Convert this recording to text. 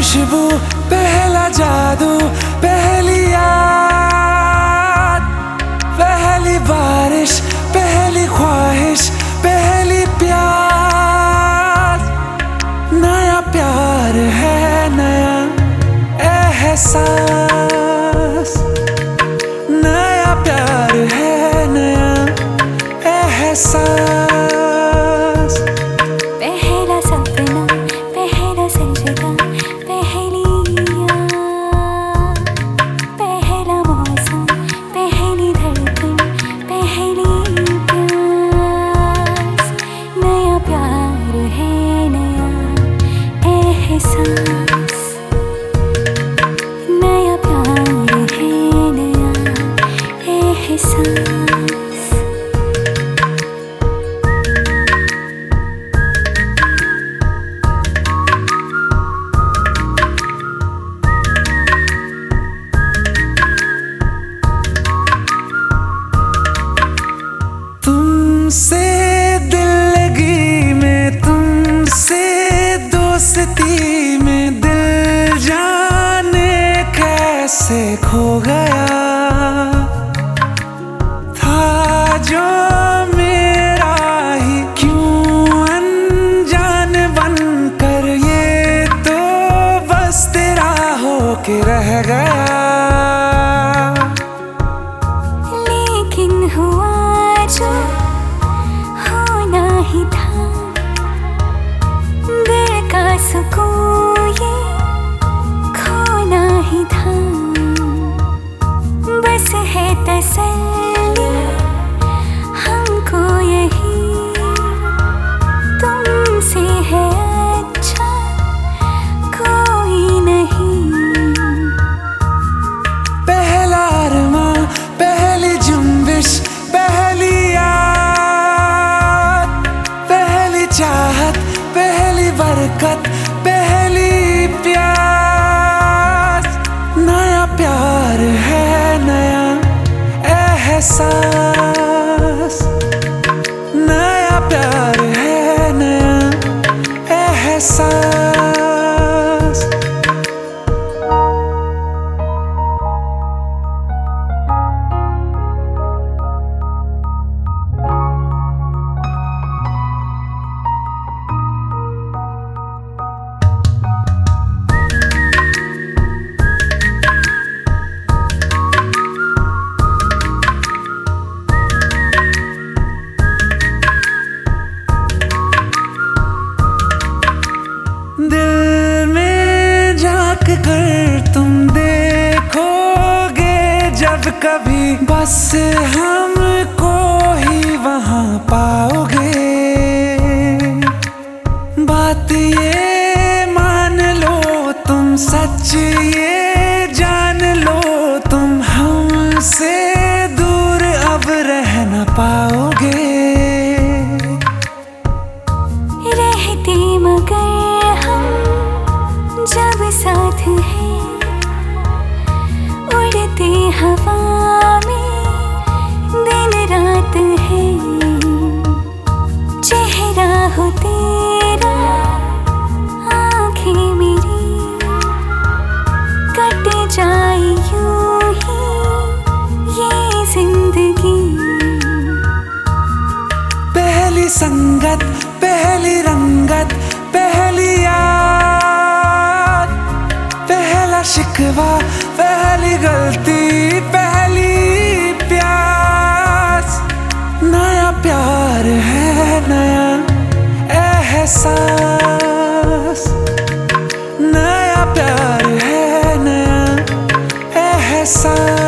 खुशबू, पहला जादू, पहली याद, पहली बारिश, पहली ख्वाहिश, पहली प्यार। नया प्यार है, नया एहसास। नया प्यार है, नया एहसास। पहला सपना, पहला सजदा, पहली याद, पहला मौसम, पहली धड़कन, पहली प्यास। नया प्यार है, नया एहसास। नया प्यार है, नया एहसास। तुमसे दिल लगी में, तुमसे दोस्ती में, दिल जाने कैसे खो गया था जो मेरा ही। क्यों अनजान बनकर ये तो बस तेरा होके रह गया। लेकिन हुआ जो होना ही था, दिल का सुकून ये खोना ही था। बस है तसल्ली हमको यही, तुमसे है अच्छा कोई नहीं। पहला अरमां, पहली जुम्बिश, पहली याद, पहली चाहत, पहली बरकत, पहली प्यास। नया प्यार है, नया एहसास। नया प्यार है, नया एहसास। दिल में झांक कर तुम देखोगे जब कभी, बस हमको ही वहां पाओगे। बात ये मान लो तुम, सच ये जान लो तुम, हमसे दूर अब रह न पाओगे। रहते मगर जब साथ है, उड़ते हवा में दिन रात है। चेहरा हो तेरा, आँखें मेरी, कट जाए यूं ही ये जिंदगी। पहली संगत, पहली रंगत, पहली याद, पहला शिकवा, पहली गलती, पहली प्यास। नया प्यार है, नया एहसास। नया प्यार है, नया एहसास।